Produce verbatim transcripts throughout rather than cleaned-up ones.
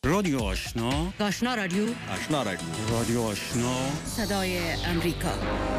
رادیو آشنا، آشنا رادیو، آشنا رادیو، رادیو آشنا، صدای امریکا.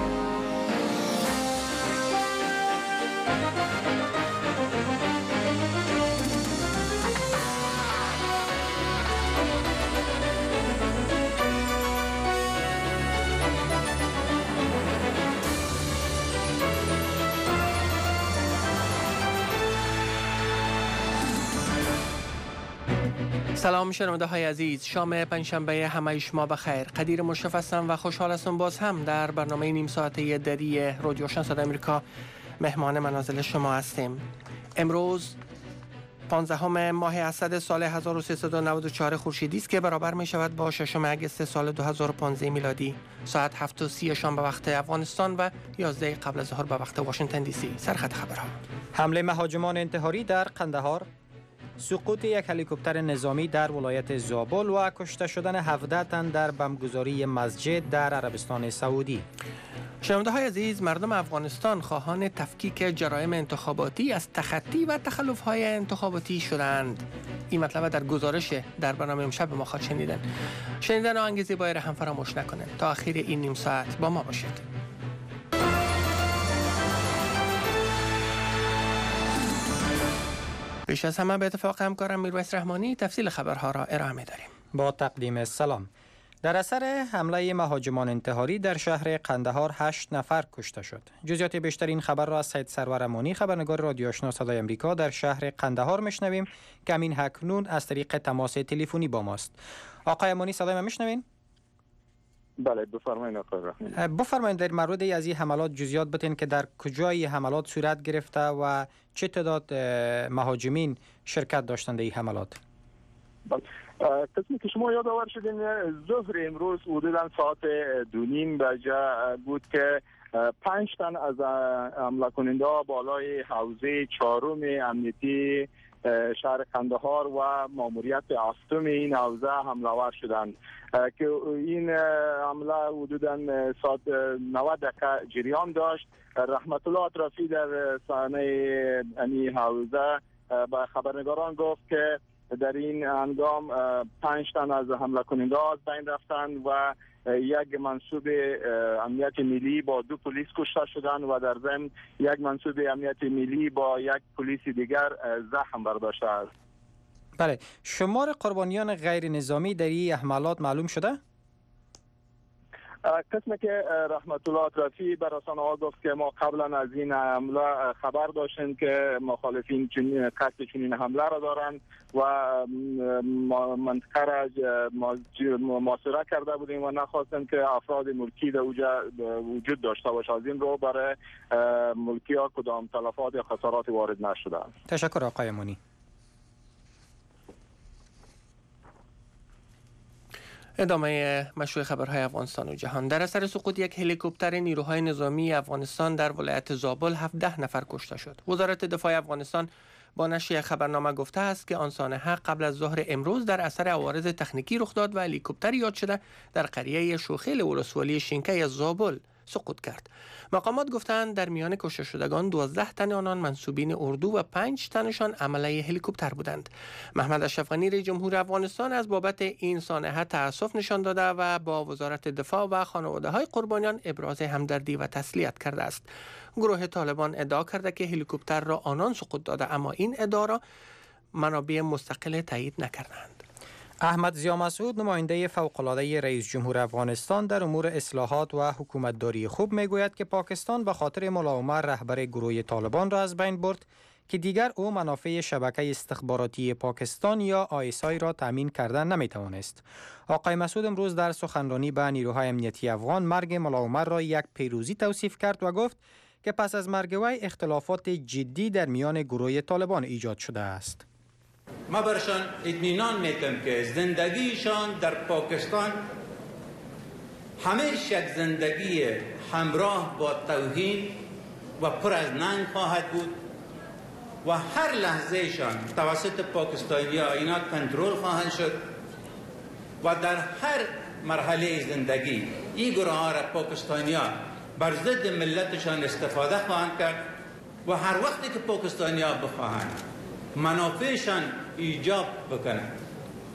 سلام شنونده های عزیز، شام پنجشنبه همه شما بخیر. قدیر مشرف هستم و خوشحال هستم باز هم در برنامه نیم ساعته دری رادیو آشنا صدای امریکا مهمان منازل شما هستیم. امروز پانزدهم ماه اسد سال هزار و سیصد و نود و چهار خورشیدی است که برابر می شود با ششم اگست سال دو هزار و پانزده میلادی. ساعت هفت و سی شام به وقت افغانستان و یازده قبل از ظهر به وقت واشنگتن دی سی. سرخط خبرها: حمله مهاجمان انتحاری در قندهار، سقوط یک هلیکوپتر نظامی در ولایت زابل و کشته شدن هفده تن در بمبگذاری مسجد در عربستان سعودی. شنونده های عزیز، مردم افغانستان خواهان تفکیک جرایم انتخاباتی از تخطی و تخلف های انتخاباتی شدند. این مطلب در گزارش در برنامه امشب ما خواهد شنیدن. شنیدن آهنگ زیبای را هم فراموش نکنید. تا آخر این نیم ساعت با ما باشید. پیش از همه به اتفاق همکارم میرویس رحمانی تفصیل خبرها را ارائه می‌داریم. با تقدیم سلام. در اثر حمله مهاجمان انتحاری در شهر قندهار هشت نفر کشته شد. جزئیات بیشتر این خبر را از سید سرور امانی، خبرنگار رادیو آشنا صدای امریکا در شهر قندهار میشنویم که همین اکنون از طریق تماس تلفنی با ماست. آقای امانی، صدای ما میشنوین؟ بله، بفرمایید آقای رحمانی. بفرمایید در مورد از این حملات جزئیات بتین که در کجای حملات صورت گرفته و چه تعداد مهاجمین شرکت داشتند در این حملات؟ بله، قسمی که شما یادآور شدین ظهر امروز حدوداً ساعت دو نیم بجه بود که پنج تن از حمله کننده بالای حوزه چهارم امنیتی شهر قندهار و ماموریت هفتم این حوزه حمله ور شدند که این حمله حدوداً ساعت نود دقیقه جریان داشت. رحمت الله اطرافی در صحنه این حوزه به خبرنگاران گفت که در این هنگام پنج تن از حمله کننده از بین رفتند و یک منصوب امنیت ملی با دو پلیس کشته شدند و در ضمن یک منصوب امنیت ملی با یک پلیس دیگر زخم برداشته است. بله، شمار قربانیان غیر نظامی در این حملات معلوم شده؟ قسمی که رحمت الله اطرافی به رسانه‌ها گفت که ما قبلا از این حمله خبر داشتیم که مخالفین چنین قصد چنین حمله را دارند و منطقه را محاصره کرده بودیم و نخواستیم که افراد ملکی در اوجا وجود داشته باشه. از این رو برای ملکی ها کدام تلفات یا خسارات وارد نشده. تشکر آقای امانی. ادامه مشروع خبرهای افغانستان و جهان. در اثر سقوط یک هلیکوپتر نیروهای نظامی افغانستان در ولایت زابل هفده نفر کشته شد. وزارت دفاع افغانستان با نشر خبرنامه گفته است که آن سانحه قبل از ظهر امروز در اثر عوارض تکنیکی رخ داد و هلیکوپتر یاد شده در قریه شوخیل ولسوالی شینکه از زابل سقوط کرد. مقامات گفتند در میان کشته شدگان دوازده تن آنان منسوبین اردو و پنج تنشان عمله هلیکوپتر بودند. محمد اشرف غنی رئیس جمهور افغانستان از بابت این سانحه تأسف نشان داده و با وزارت دفاع و خانواده‌های قربانیان ابراز همدردی و تسلیت کرده است. گروه طالبان ادعا کرده که هلیکوپتر را آنان سقوط داده، اما این ادعا را منابع مستقل تایید نکردند. احمد ضیا مسعود، نماینده فوق‌العاده رئیس جمهور افغانستان در امور اصلاحات و حکومتداری خوب میگوید که پاکستان به خاطر ملا عمر رهبر گروه طالبان را از بین برد که دیگر او منافع شبکه استخباراتی پاکستان یا آی اس آی را تامین کردن نمیتوانست. آقای مسعود امروز در سخنرانی به نیروهای امنیتی افغان مرگ ملا عمر را یک پیروزی توصیف کرد و گفت که پس از مرگ وی اختلافات جدی در میان گروه طالبان ایجاد شده است. ما برشان اطمینان میتم که زندگیشان در پاکستان همیشه یک زندگی همراه با توهین و پر از ننگ خواهد بود و هر لحظهشان توسط پاکستانی‌ها اینا کنترل خواهند شد و در هر مرحله زندگی این گروه ها را پاکستانی‌ها بر ضد ملتشان استفاده خواهند کرد و هر وقتی که پاکستانی‌ها بخواهند منافعشان ایجاب بکنند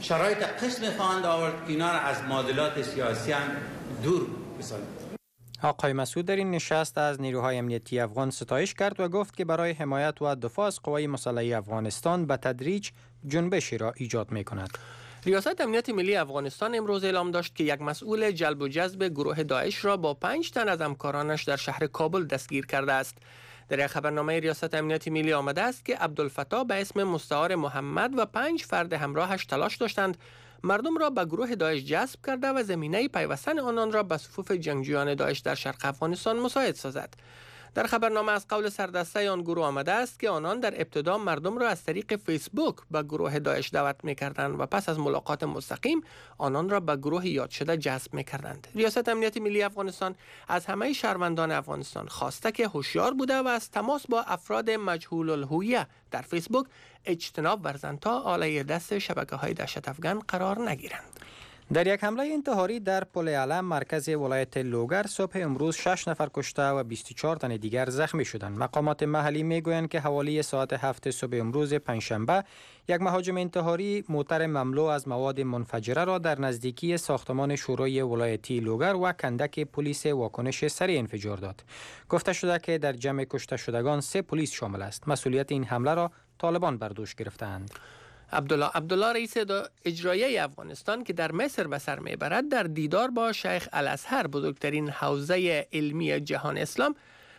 شرایط قسم خواهند آورد که اینا را از معادلات سیاسی هم دور بسازند. آقای مسعود در این نشست از نیروهای امنیتی افغان ستایش کرد و گفت که برای حمایت و دفاع از قوای مسلحه افغانستان به تدریج جنبشی را ایجاد می کند. ریاست امنیت ملی افغانستان امروز اعلام داشت که یک مسئول جلب و جذب گروه داعش را با پنج تن از همکارانش در شهر کابل دستگیر کرده است. در یک خبرنامه ریاست امنیت ملی آمده است که عبدالفتاح به اسم مستعار محمد و پنج فرد همراهش تلاش داشتند مردم را به گروه داعش جذب کرده و زمینه پیوستن آنان را به صفوف جنگجویان داعش در شرق افغانستان مساعد سازد. در خبرنامه از قول سردسته آن گروه آمده است که آنان در ابتدا مردم را از طریق فیسبوک به گروه داعش دعوت می‌کردند و پس از ملاقات مستقیم آنان را به گروه یاد شده جذب می‌کردند. ریاست امنیت ملی افغانستان از همه شهروندان افغانستان خواسته که هوشیار بوده و از تماس با افراد مجهول الهویه در فیسبوک اجتناب ورزند تا آلای دست شبکه‌های دهشت افغان قرار نگیرند. در یک حمله انتحاری در پل علم مرکز ولایت لوگر صبح امروز شش نفر کشته و بیست و چهار تن دیگر زخمی شدند. مقامات محلی میگویند که حوالی ساعت هفت صبح امروز پنجشنبه یک مهاجم انتحاری موتر مملو از مواد منفجره را در نزدیکی ساختمان شورای ولایتی لوگر و کندک پلیس واکنش سریع انفجار داد. گفته شده که در جمع کشته شدگان سه پلیس شامل است. مسئولیت این حمله را طالبان بر دوش گرفتند. عبدالله عبدالله رئیس اجرایی افغانستان که در مصر به سر میبرد در دیدار با شیخ الازهر بزرگترین حوزه علمی جهان اسلام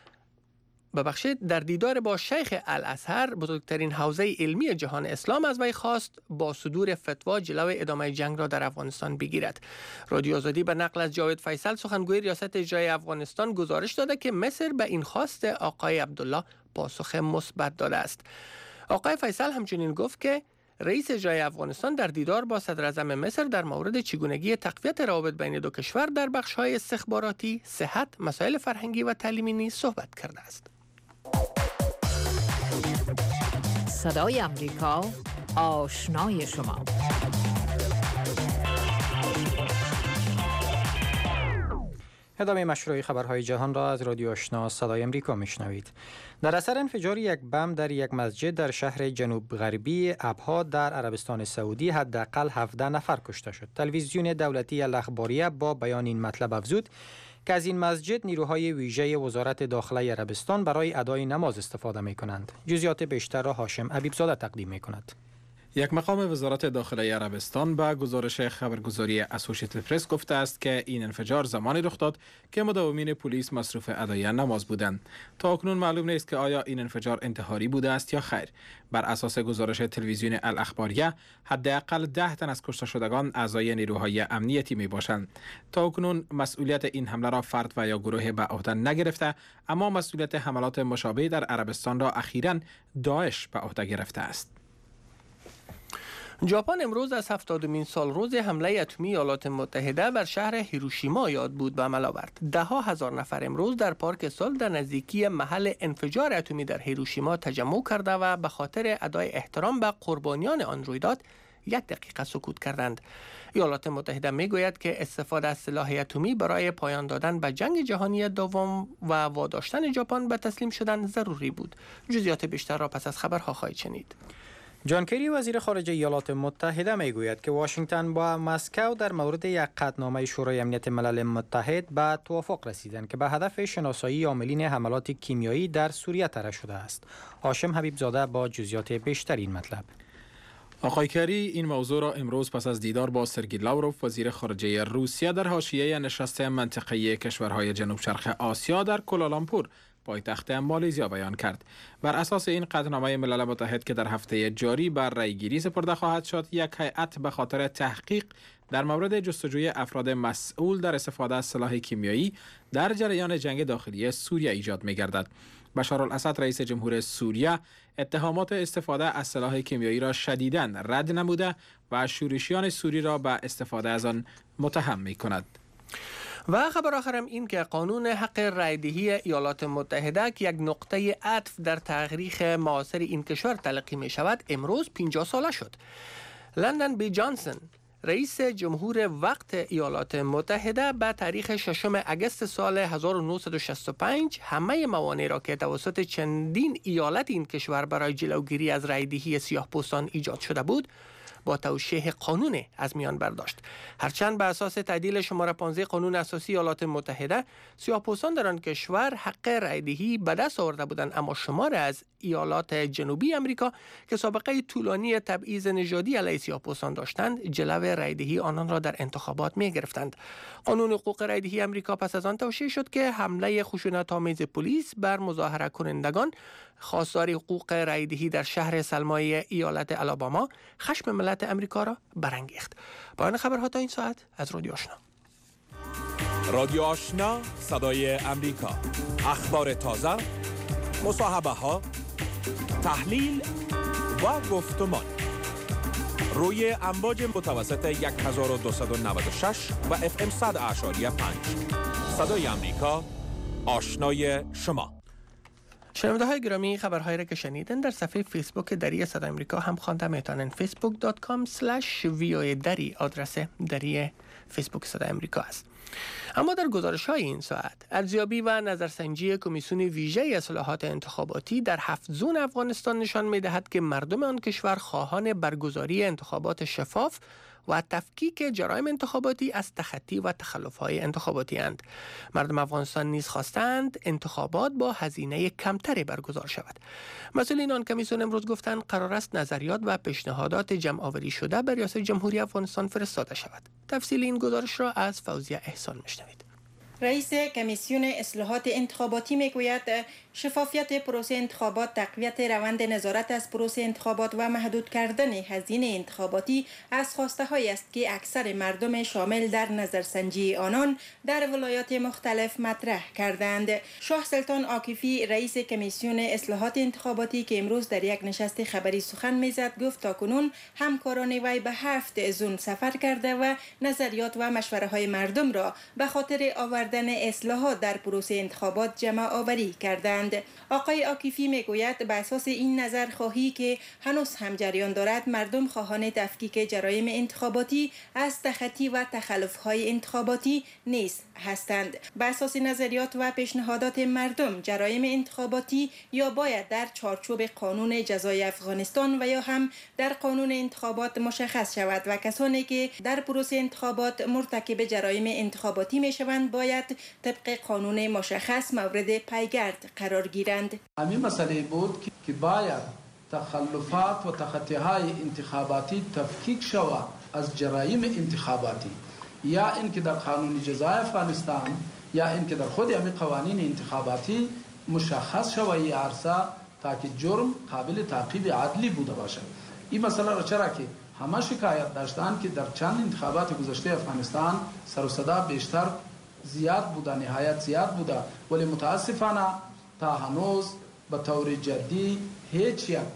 ببخشید در دیدار با شیخ الازهر بزرگترین حوزه علمی جهان اسلام از وی خواست با صدور فتوا جلوی ادامه جنگ را در افغانستان بگیرد. رادیو آزادی به نقل از جاوید فیصل سخنگوی ریاست اجرایی افغانستان گزارش داده که مصر به این خواست آقای عبدالله پاسخ مثبت داده است. آقای فیصل همچنین گفت که رئیس اجرایی افغانستان در دیدار با صدر اعظم مصر در مورد چگونگی تقویت روابط بین دو کشور در بخش‌های استخباراتی، صحت، مسائل فرهنگی و تعلیمی نیز صحبت کرده است. صدای امریکا، آشنای شما. ادامه مشروع خبرهای جهان را از رادیو آشنا صدای امریکا میشنوید. در اثر انفجار یک بم در یک مسجد در شهر جنوب غربی ابها در عربستان سعودی حداقل هفده نفر کشته شد. تلویزیون دولتی الاخباریه با بیان این مطلب افزود که از این مسجد نیروهای ویژه وزارت داخله عربستان برای ادای نماز استفاده می کنند. جزئیات بیشتر را هاشم حبیبزاده تقدیم می کند. یک مقام وزارت داخله عربستان به گزارش خبرگزاری اسوشیتد پرس گفته است که این انفجار زمانی رخ داد که مداومین پلیس مصروف ادای نماز بودند. تا اکنون معلوم نیست که آیا این انفجار انتحاری بوده است یا خیر. بر اساس گزارش تلویزیون الاخباریه حداقل ده تن از کشته شدگان اعضای نیروهای امنیتی می باشند. تا اکنون مسئولیت این حمله را فرد و یا گروه به عهده نگرفته، اما مسئولیت حملات مشابه در عربستان را اخیراً داعش به عهده گرفته است. ژاپن امروز از هفتادمین سال روز حمله اتمی ایالات متحده بر شهر هیروشیما یاد بود به عمل آورد. ده ها هزار نفر امروز در پارک صلح در نزدیکی محل انفجار اتمی در هیروشیما تجمع کرده و به خاطر ادای احترام به قربانیان آن رویداد یک دقیقه سکوت کردند. ایالات متحده میگوید که استفاده از سلاح اتمی برای پایان دادن به جنگ جهانی دوم و واداشتن ژاپن به تسلیم شدن ضروری بود. جزئیات بیشتر را پس از خبرها خواهید شنید. جان کری وزیر خارجه ایالات متحده میگوید که واشنگتن با مسکو در مورد یک قطعنامه شورای امنیت ملل متحد به توافق رسیدند که به هدف شناسایی عاملین حملات کیمیایی در سوریه طرح شده است. هاشم حبیبزاده با جزئیات بیشتر این مطلب. آقای کری این موضوع را امروز پس از دیدار با سرگئی لاوروف وزیر خارجه روسیه در حاشیه نشست منطقه‌ای کشورهای جنوب شرق آسیا در کوالالامپور پایتخت مالزیا بیان کرد. بر اساس این قطعنامه ملل متحد که در هفته جاری بر رأیگیری سپرده خواهد شد، یک هیئت به خاطر تحقیق در مورد جستجوی افراد مسئول در استفاده از سلاح کیمیایی در جریان جنگ داخلی سوریه ایجاد می‌گردد. بشار الاسد رئیس جمهور سوریه اتهامات استفاده از سلاح کیمیایی را شدیداً رد نموده و شورشیان سوری را به استفاده از آن متهم می‌کند. و خبر آخرم این که قانون حق رایدهی ایالات متحده که یک نقطه عطف در تاریخ معاصر این کشور تلقی می شود امروز پنجاه ساله شد. لندن بی جانسون رئیس جمهور وقت ایالات متحده به تاریخ ششم اگست سال هزار و نهصد و شصت و پنج همه موانع را که توسط چندین ایالت این کشور برای جلوگیری از رایدهی سیاه‌پوستان ایجاد شده بود با توشیح قانون از میان برداشت. هرچند به اساس تعدیل شماره پانزده قانون اساسی ایالات متحده، سیاه‌پوستان در آن کشور حق رایدهی به دست آورده بودند، اما شمار از ایالات جنوبی امریکا که سابقه طولانی تبعیض نژادی علیه سیاه‌پوستان داشتند، جلو رایدهی آنان را در انتخابات می گرفتند. قانون حقوق رایدهی امریکا پس از آن توشیح شد که حمله خشونت‌آمیز پلیس بر مظاهره کنندگان خواستار حقوق رایدهی در شهر سلمای ایالت آلاباما خشم ملت امریکا را برانگیخت. پایان خبرها تا این ساعت از رادیو آشنا. رادیو آشنا، صدای امریکا. اخبار تازه، مصاحبه ها، تحلیل و گفتمان روی امواج متوسط هزار و دویست و نود و شش و اف ام صد اعشاری پنج. صدای امریکا، آشنای شما. شنونده های گرامی، خبرهایی را که شنیدن در صفحه فیسبوک دری صدای امریکا هم خوانده میتونن. فیسبوک دات کام اسلش وی او دری آدرس دری فیسبوک صدای امریکا است. اما در گزارش های این ساعت، ارزیابی و نظرسنجی کمیسیون ویژه اصلاحات انتخاباتی در هفت زون افغانستان نشان می دهد که مردم آن کشور خواهان برگزاری انتخابات شفاف و تفکیک جرایم انتخاباتی از تخطی و تخلف‌های انتخاباتی اند. مردم افغانستان نیز خواستند انتخابات با هزینه کمتری برگزار شود. مسئولین آن کمیسیون امروز گفتند قرار است نظریات و پیشنهادات جمع‌آوری شده به ریاست جمهوری افغانستان فرستاده شود. تفصیل این گزارش را از فوزیه احسان میشنوید. رئیس کمیسیون اصلاحات انتخاباتی میگوید شفافیت پروسه انتخابات، تقویت روند نظارت از پروسه انتخابات و محدود کردن هزینه انتخاباتی از خواسته هایی است که اکثر مردم شامل در نظرسنجی آنان در ولایات مختلف مطرح کردند. شاه سلطان عاکفی رئیس کمیسیون اصلاحات انتخاباتی که امروز در یک نشست خبری سخن میزد گفت تاکنون همکاران وی به هفت زون سفر کرده و نظریات و مشوره های مردم را به خاطر آوردن اصلاحات در پروسه انتخابات جمع آوری کردند. آقای عاکفی میگوید به اساس این نظر خواهی که هنوز هم جریان دارد، مردم خواهان تفکیک جرایم انتخاباتی از تخطی و تخلف‌های انتخاباتی نیز هستند. به اساس نظریات و پیشنهادات مردم، جرایم انتخاباتی یا باید در چارچوب قانون جزای افغانستان و یا هم در قانون انتخابات مشخص شود و کسانی که در پروسه انتخابات مرتکب جرایم انتخاباتی میشوند باید طبق قانون مشخص مورد پیگرد قرار گیرند. همین مسئله بود که باید تخلفات و تخطی‌های انتخاباتی تفکیک شود از جرایم انتخاباتی، یا اینکه در قانون جزای افغانستان یا اینکه در خود همین قوانین انتخاباتی مشخص شود این عرصه تا که جرم قابل تعقیب عدلی بوده باشد. این مسئله را چرا که همه شکایت داشتند که در چند انتخابات گذشته افغانستان سر و صدا بیشتر زیاد بوده، نهایت زیاد بوده، ولی متاسفانه تا هنوز به طور جدی هیچ یک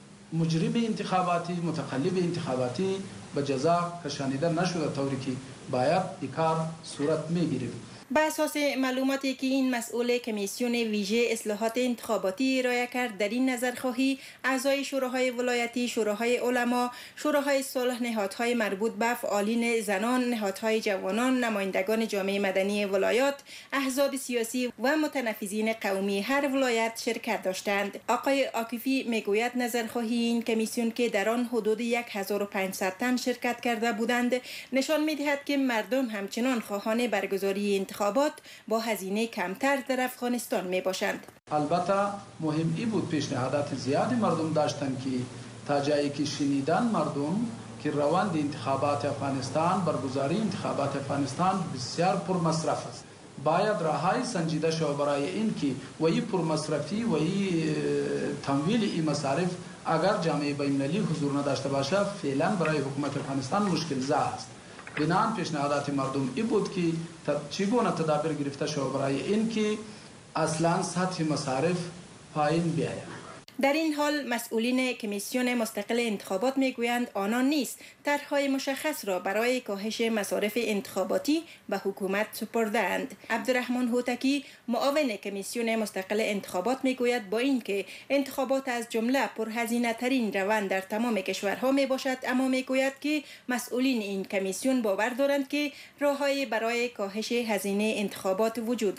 مجرم انتخاباتی، متخلف انتخاباتی به جزا کشانیده نشده، طوری که باید این کار صورت میگیرد. به اساس معلوماتی که این مسئول کمیسیون ویژه اصلاحات انتخاباتی ارائه کرد، در این نظرخواهی اعضای شوراهای ولایتی، شوراهای علما، شوراهای صلح، نهادهای مربوط به فعالین زنان، نهادهای جوانان، نمایندگان جامعه مدنی ولایات، احزاب سیاسی و متنفذین قومی هر ولایت شرکت داشتند. آقای عاکفی میگوید نظرخواهی این کمیسیون که در آن حدود هزار و پانصد تن شرکت کرده بودند نشان میدهد که مردم همچنان خواهان برگزاری انتخابات با هزینه کمتر در افغانستان می باشند. البته مهم ای بود پیشنهادات زیادی مردم داشتند که تا جایی که شنیدن مردم که روند انتخابات افغانستان، برگزاری انتخابات افغانستان بسیار پرمصرف است. باید راههای سنجیده شود برای این که و این پرمصرفی و این تمویل این مصارف اگر جامعه بین‌المللی حضور نداشته باشه فعلا برای حکومت افغانستان مشکل زا است. بنان پیشنهادات مردم ای بود که چگونه تدابیر گرفته شود برای این که اصلا سطح مصارف پایین بیاید. در این حال مسئولین کمیسیون مستقل انتخابات میگویند آنان نیز طرح‌های مشخص را برای کاهش مصارف انتخاباتی به حکومت سپرده‌اند. عبدالرحمن هوتکی معاون کمیسیون مستقل انتخابات میگوید با اینکه انتخابات از جمله پرهزینه ترین روند در تمام کشورها می باشد، اما میگوید که مسئولین این کمیسیون باور دارند که راه‌های برای کاهش هزینه انتخابات وجود دارد.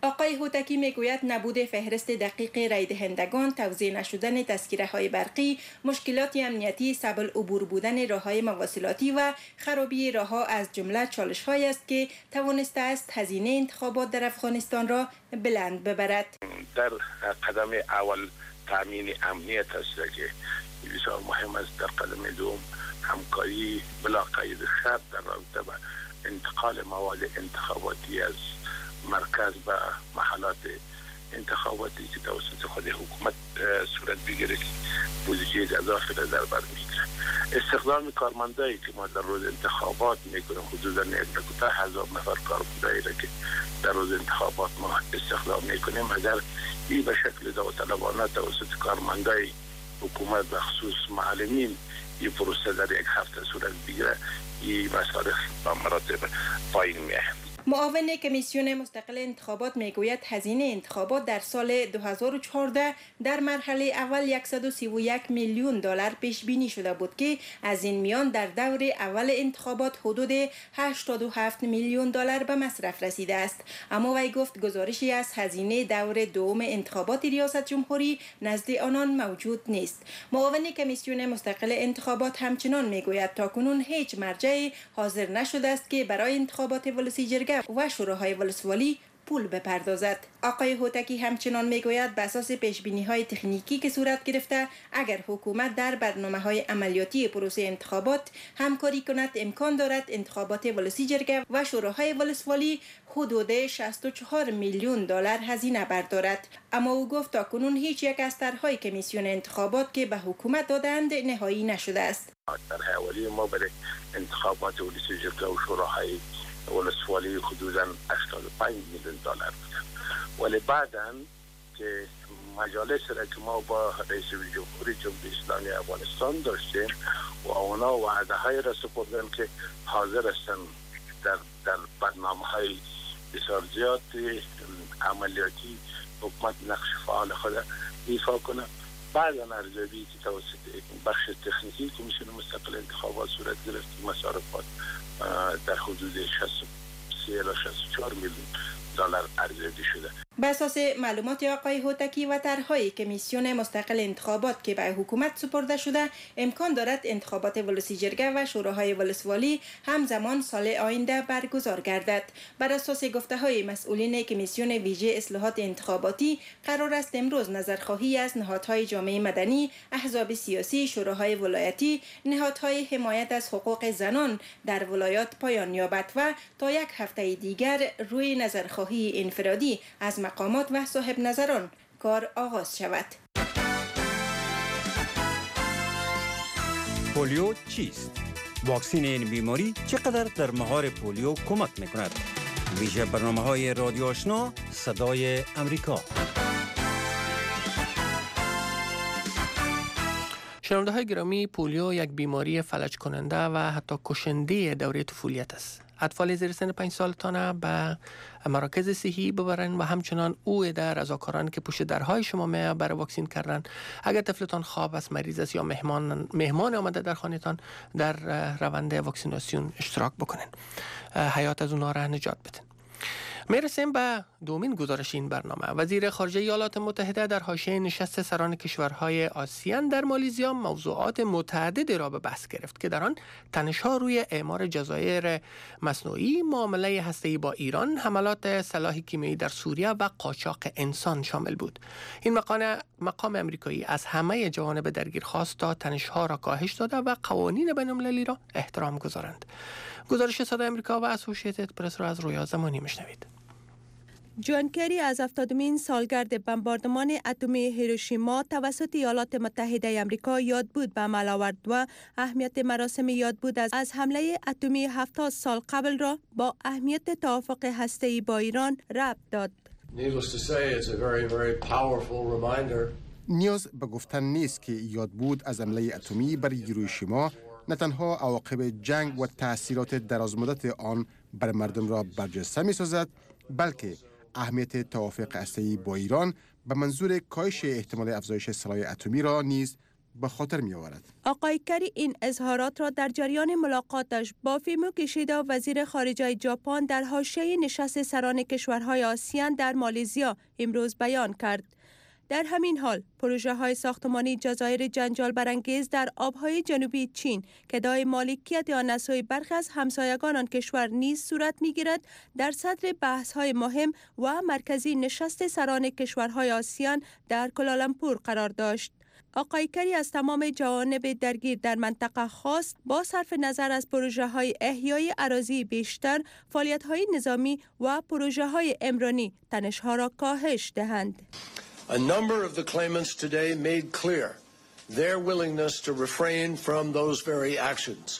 آقای هوتکی میگوید نبود فهرست دقیق رای دهندگان، توزیع نشدن تذکره های برقی، مشکلات امنیتی، سبل عبور بودن راههای مواصلاتی و خرابی راهها از جمله چالش های است که توانسته است هزینه انتخابات در افغانستان را بلند ببرد. در قدم اول تامین امنیت است که بسیار مهم است. در قدم دوم همکاری بلا قید شرط در رابطه با انتقال مواد انتخاباتی از مرکز به محلات انتخاباتی که توسط خود حکومت صورت بگیره که بودجه اضافه را در بر میگیره. استخدام کارمندایی که ما در روز انتخابات میکنیم، حدودا یک هزار نفر کارمندایی را که در روز انتخابات ما استخدام میکنیم، اگر این به شکل داوطلبانه توسط کارمندای حکومت و خصوص معلمین این پروسه در یک هفته صورت بگیره، این مصارف به مراتب پایین میاد. معاون کمیسیون مستقل انتخابات میگوید هزینه انتخابات در سال دو هزار و چهارده در مرحله اول صد و سی و یک میلیون دلار پیش بینی شده بود که از این میان در دور اول انتخابات حدود هشتاد و هفت میلیون دلار به مصرف رسیده است. اما وی گفت گزارشی از هزینه دور دوم انتخابات ریاست جمهوری نزد آنان موجود نیست. معاون کمیسیون مستقل انتخابات همچنان میگوید تاکنون هیچ مرجعی حاضر نشده است که برای انتخابات ولسی جرگه و شوراهای ولسوالی پول بپردازد. آقای هوتکی همچنان میگوید به اساس پیشبینی‌های تکنیکی که صورت گرفته، اگر حکومت در برنامه‌های عملیاتی پروسه انتخابات همکاری کند، امکان دارد انتخابات ولسی جرگه و شوراهای ولسوالی حدود شصت و چهار میلیون دلار هزینه بردارد. اما او گفت تاکنون هیچ یک از طرح‌های کمیسیون انتخابات که به حکومت دادند نهایی نشده است. طرح اولیه ما برای انتخابات ولسی جرگه و شوراهای ولسوالی حدوداً هشتاد و پنج میلیون دلار بودن، ولی بعداً که مجالس را که ما با رئیس جمهوری جمهوری اسلامی افغانستان داشتیم و اونا وعده های را سپردن که حاضر هستن در در برنامه های بسیار زیاد عملیاتی حکومت نقش فعال خود ایفا کنه. بعداً ارزیابی که توسط بخش تکنیکی کمیسیون مستقل انتخابات صورت گرفت، مصارفات در حدود شصت و سه الی شصت و چهار میلیون دلار ارزیابی شده. بر اساس معلومات آقای هوتکی و طرح‌های کمیسیون مستقل انتخابات که به حکومت سپرده شده، امکان دارد انتخابات ولسی جرگه و شوراهای ولسوالی همزمان سال آینده برگزار گردد. بر اساس گفته‌های مسئولین کمیسیون ویژه اصلاحات انتخاباتی، قرار است امروز نظرخواهی از نهادهای جامعه مدنی، احزاب سیاسی، شوراهای ولایتی، نهادهای حمایت از حقوق زنان در ولایات پایان یابد و تا یک هفته دیگر روی نظرخواهی انفرادی از مقامات و صاحب نظران کار آغاز شود. پولیو چیست؟ واکسین این بیماری چقدر در مهار پولیو کمک میکند؟ ویژه برنامه‌های رادیو آشنا صدای امریکا. شنونده های گرامی، پولیو یک بیماری فلج کننده و حتی کشنده دوره طفولیت است. اطفال زیر سن پنج سالتانه به مراکز صحی ببرن و همچنان او در رضاکاران که پشت درهای شما می برای واکسین کردن، اگر طفلتان خواب است، مریض است یا مهمان مهمان آمده در خانهتان، در روند واکسیناسیون اشتراک بکنن، حیات از اونها را نجات بدن. میرسیم به دومین گزارش این برنامه. وزیر خارجه ایالات متحده در حاشیه نشست سران کشورهای آسیان در مالزیا موضوعات متعددی را به بحث گرفت که در آن تنش‌ها روی اعمار جزایر مصنوعی، معامله هسته‌ای با ایران، حملات سلاح کیمیایی در سوریه و قاچاق انسان شامل بود. این مقام مقام امریکایی از همه جوانب درگیر خواست تا تنش‌ها را کاهش داده و قوانین بین‌المللی را احترام گذارند. گزارش صدای امریکا و اسوسییتد پرس را از رویا زمانی میشنوید. جان کری از هفتادمین سالگرد بمباردمان اتمی هیروشیما توسط ایالات متحده آمریکا یادبود به عمل آورد و اهمیت مراسم یادبود از, از حمله اتمی هفتاد سال قبل را با اهمیت توافق هسته‌ای با ایران ربط داد. نیاز به گفتن نیست که یادبود از حمله اتمی بر هیروشیما نه تنها عواقب جنگ و تأثیرات درازمدت آن بر مردم را برجسته می‌سازد، بلکه اهمیت توافق هسته‌ای با ایران به منظور کاهش احتمال افزایش سلاح اتمی را نیز به خاطر می آورد. آقای کری این اظهارات را در جریان ملاقاتش با فومیو کیشیدا وزیر خارجه ژاپن در حاشیه نشست سران کشورهای آسیان در مالزیا امروز بیان کرد. در همین حال پروژه های ساختمانی جزایر جنجال برانگیز در آبهای جنوبی چین که ادعای مالکیت آن از سوی برخی از همسایگان آن کشور نیز صورت می‌گیرد در صدر بحث های مهم و مرکزی نشست سران کشورهای آسیان در کوالالامپور قرار داشت. آقای کری از تمام جوانب درگیر در منطقه خواست با صرف نظر از پروژه های احیای اراضی بیشتر، فعالیت های نظامی و پروژه های عمرانی تنش‌ها را کاهش دهند. A number of the claimants today made clear their willingness to refrain from those very actions.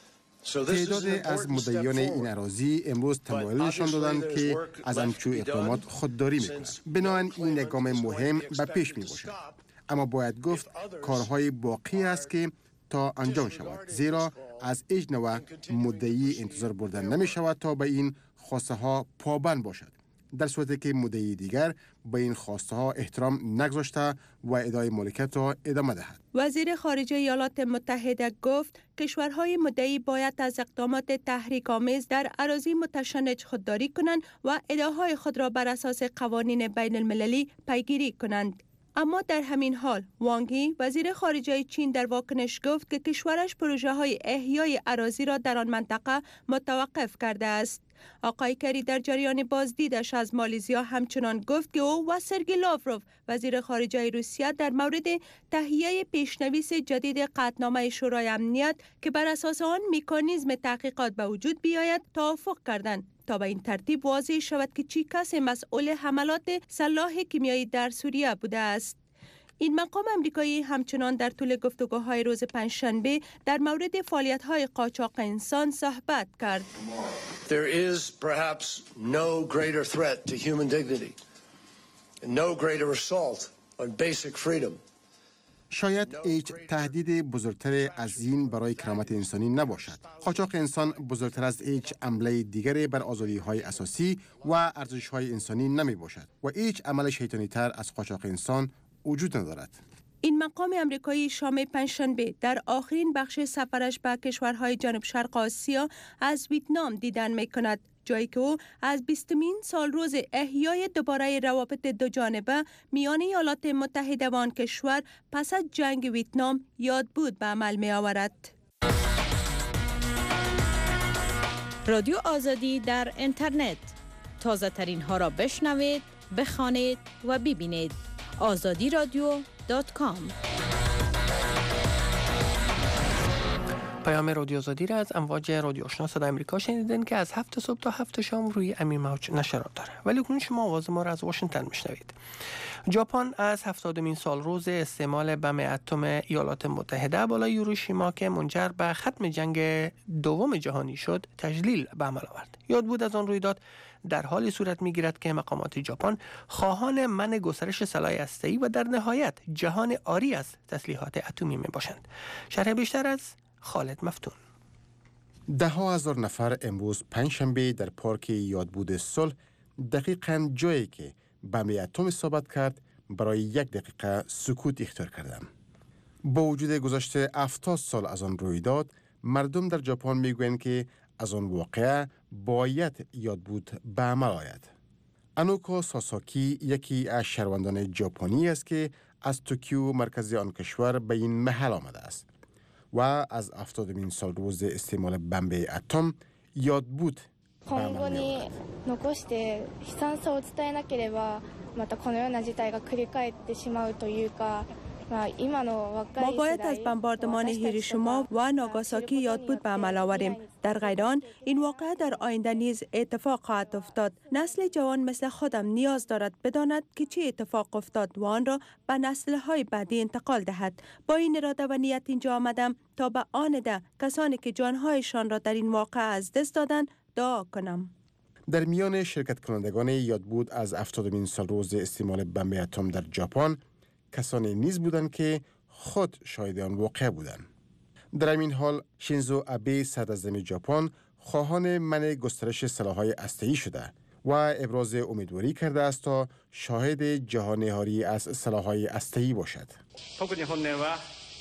تعداد از مدعیان این اراضی امروز تمایلشان دادند که از همچون اقدامات خودداری میکنند. بنابراین این گام مهم به پیش می باشد. اما باید گفت کارهای باقی است که تا انجام شود، زیرا از هیچ نوع مدعی انتظار بردن نمی شود تا به این خواسته ها پابند باشد، در صورتی که مدعی دیگر به این خواسته ها احترام نگذاشته و ادعای مالکیت را ادامه دهد. وزیر خارجه ایالات متحده گفت کشورهای مدعی باید از اقدامات تحریک‌آمیز در اراضی متشنج خودداری کنند و ادعاهای خود را بر اساس قوانین بین المللی پیگیری کنند. اما در همین حال وانگ یی وزیر خارجه چین در واکنش گفت که کشورش پروژه های احیای اراضی را در آن منطقه متوقف کرده است. آقای کری در جریان بازدیدش از مالزیا همچنان گفت که او و سرگئی لاوروف وزیر خارجه روسیه در مورد تهیه پیشنویس جدید قطعنامه شورای امنیت که بر اساس آن مکانیزم تحقیقات به وجود بیاید توافق کردند تا به این ترتیب واضح شود که چی کسی مسئول حملات سلاح کیمیایی در سوریه بوده است. این مقام امریکایی همچنان در طول گفتگوهای روز پنجشنبه در مورد فعالیت‌های قاچاق انسان صحبت کرد. There is perhaps no greater threat to human dignity, no greater assault on basic freedom. شاید هیچ تهدید بزرگتر از این برای کرامت انسانی نباشد. قاچاق انسان بزرگتر از هیچ حمله دیگری بر آزادی‌های اساسی و ارزش‌های انسانی نمی باشد و هیچ عمل شیطانی‌تر از قاچاق انسان وجود ندارد. این مقام امریکایی شام پنجشنبه در آخرین بخش سفرش به کشورهای جنوب شرق آسیا از ویتنام دیدن می کند، جایی که او از بیستمین سال روز احیای دوباره روابط دو جانبه میان ایالات متحده و آن کشور پس از جنگ ویتنام یاد بود به عمل می آورد. رادیو آزادی در اینترنت، تازه ترین ها را بشنوید، بخوانید و ببینید. آزادی رادیو دات کام. پیام رادیو آزادی را از امواج رادیو آشنا صدای آمریکا شنیدین که از هفت صبح تا هفت شام روی امین موج نشرات داره. ولی کنون شما آواز ما را از واشنگتن میشنوید. ژاپن از هفتادمین سال روز استعمال بم اتم ایالات متحده بالای هیروشیما که منجر به ختم جنگ دوم جهانی شد تجلیل به عمل آورد. یاد بود از آن رویداد در حالی صورت می‌گیرد که مقامات ژاپن خواهان منع گسترش سلاح هسته‌ای و در نهایت جهان عاری از تسلیحات اتمی میباشند. شرح بیشتر از خالد مفتون. ده ها هزار نفر امروز پنجشنبه در پارک یادبود صلح دقیقاً جایی که بم اتم اصابت کرد برای یک دقیقه سکوت اختیار کردند. با وجود گذشته هفتاد سال از آن رویداد، مردم در ژاپن میگویند که از آن واقعه باید یادبود به عمل آید. انوکو ساساکی یکی از شهروندان ژاپنی است که از توکیو مرکز آن کشور به این محل آمده است و از هفتادمین سال روز استعمال بمب اتم یادبود به عمل می‌آورد. 残して悲惨さを伝えなければまたこのような事態が繰り返ってしまうというか ما باید از بمباردمان هیروشیما و ناگاساکی یادبود به عمل آوریم. در غیر آن این واقعه در آینده نیز اتفاق خواهد افتاد. نسل جوان مثل خودم نیاز دارد بداند که چه اتفاق افتاد و آن را به نسل‌های بعدی انتقال دهد. با این اراده و نیت اینجا آمدم تا به آن ده کسانی که جانهایشان را در این واقعه از دست دادند دعا کنم. در میان شرکت کنندگان یادبود از هفتادمین سال روز استعمال بمب اتم در ژاپن کسانی نیز بودند که خود شاهد آن واقعه بودند. در این حال شینزو آبه صدراعظم ژاپن خواهان منع گسترش سلاح‌های هسته‌ای شده و ابراز امیدواری کرده است تا شاهد جهان حاری از سلاح‌های هسته‌ای باشد.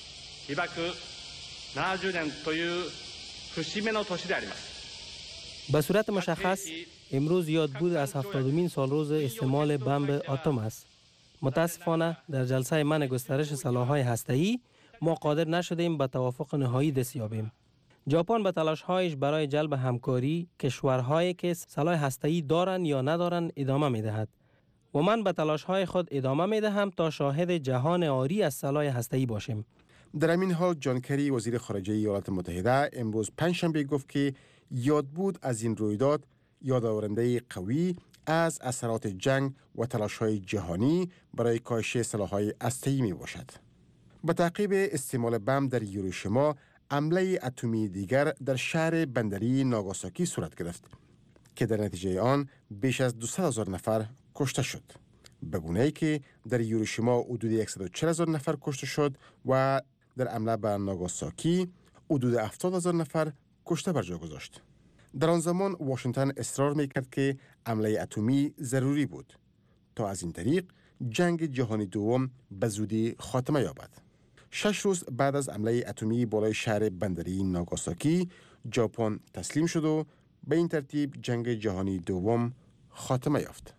被爆ななじゅうねんという節目の年であります。 به صورت مشخص امروز یاد بود از هفتادمین سالروز استعمال بمب آتم است. متاسفانه در جلسه منع گسترش سلاح‌های هسته‌ای ما قادر نشدیم به توافق نهایی دست یابیم. ژاپن به تلاش‌هایش برای جلب همکاری کشورهایی که سلاح هسته‌ای دارند یا ندارند ادامه می‌دهد و من به تلاش‌های خود ادامه می‌دهم تا شاهد جهان عاری از سلاح هسته‌ای باشیم. در همین حال جان کری وزیر خارجه ایالات متحده امروز پنجشنبه گفت که یاد بود از این رویداد یادآورنده قوی از اثرات جنگ و تلاش‌های جهانی برای کاهش سلاح‌های هسته‌ای میباشد. با تعقیب استعمال بمب در هیروشیما، حمله اتمی دیگر در شهر بندری ناگاساکی صورت گرفت که در نتیجه آن بیش از دویست هزار نفر کشته شد. به گونه‌ای که در هیروشیما حدود صد و چهل هزار نفر کشته شد و در حمله به ناگاساکی حدود هفتاد هزار نفر کشته بر جا گذاشت. در آن زمان واشنگتن اصرار میکرد که حمله اتمی ضروری بود تا از این طریق جنگ جهانی دوم به زودی خاتمه یابد. شش روز بعد از حمله اتمی بالای شهر بندری ناگاساکی، ژاپن تسلیم شد و به این ترتیب جنگ جهانی دوم خاتمه یافت.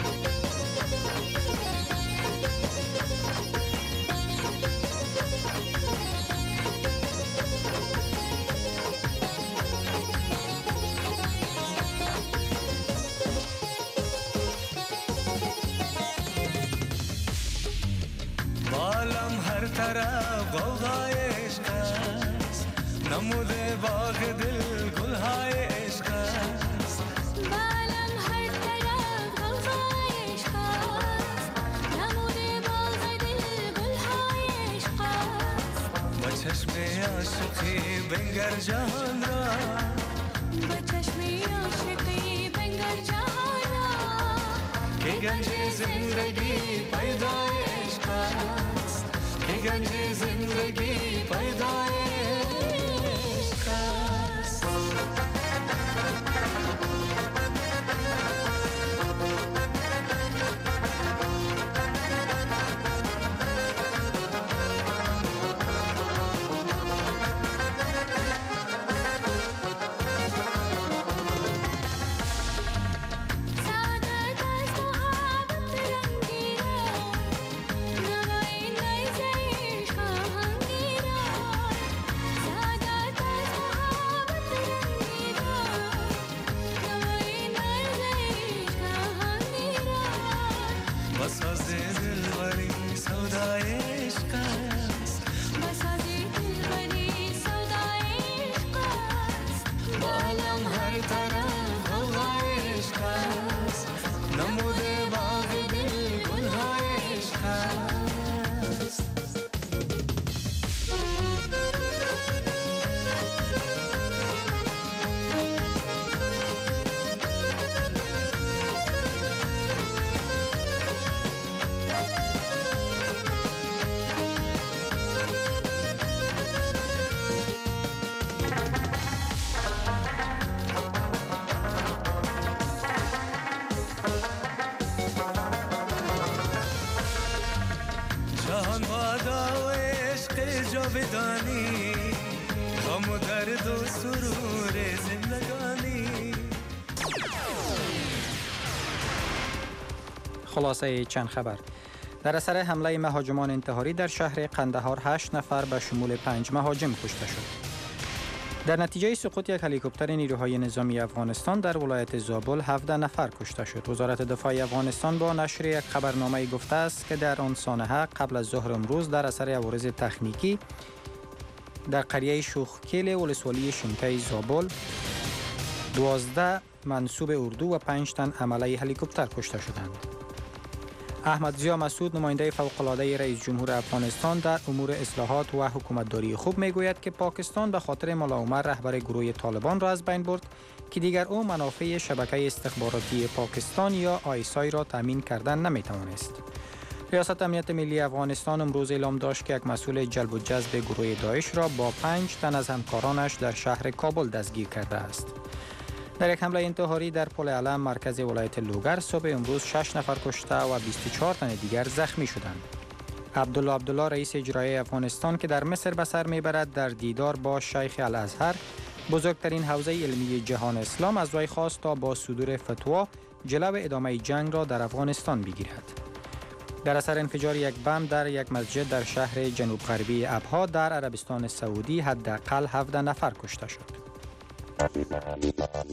نموده باغ دل گلهای عشق است، بالم هر طرف غوغای عشق است، نموده باغ دل گلهای عشق است. با چشم عاشقی بنگر جهان را، با چشم عاشقی بنگر جهان را، که گنج زندگی پیدای عشق است، که گنج زندگی پیدای خلاصه چند خبر. در اثر حمله مهاجمان انتحاری در شهر قندهار هشت نفر به شمول پنج مهاجم کشته شد. در نتیجه سقوط یک هلیکوپتر نیروهای نظامی افغانستان در ولایت زابل هفده نفر کشته شد. وزارت دفاع افغانستان با نشر یک خبرنامه گفته است که در آن سانحه قبل از ظهر امروز در اثر عوارض تکنیکی در قریه شوخکیل ولسوالی شنکه زابل دوازده منصوب اردو و پنج تن عمله هلیکوپتر کشته شدند. احمد ضیا مسعود نماینده فوق‌العاده رئیس جمهور افغانستان در امور اصلاحات و حکومتداری خوب میگوید که پاکستان به خاطر ملا عمر رهبر گروه طالبان را از بین برد که دیگر او منافع شبکه استخباراتی پاکستان یا آیسای را تامین کردن نمیتوانست. ریاست امنیت ملی افغانستان امروز اعلام داشت که یک مسئول جلب و جذب گروه داعش را با پنج تن از همکارانش در شهر کابل دستگیر کرده است. در یک حمله انتحاری در پل علم مرکز ولایت لوگر صبح امروز شش نفر کشته و بیست و چهار تن دیگر زخمی شدند. عبدالله عبدالله رئیس اجرایی افغانستان که در مصر به سر میبرد در دیدار با شیخ الازهر بزرگترین حوزه علمی جهان اسلام از وی خواست تا با صدور فتوا جلو ادامه جنگ را در افغانستان بگیرد. در اثر انفجار یک بم در یک مسجد در شهر جنوب غربی ابها در عربستان سعودی حداقل هفده نفر کشته شد.